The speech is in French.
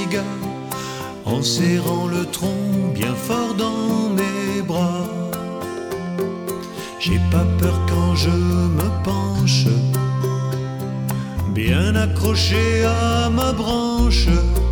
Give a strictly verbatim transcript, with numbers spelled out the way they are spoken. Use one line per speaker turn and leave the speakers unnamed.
dégâts, en serrant le tronc bien fort dans mes bras. J'ai pas peur quand je me penche, bien accroché à ma branche.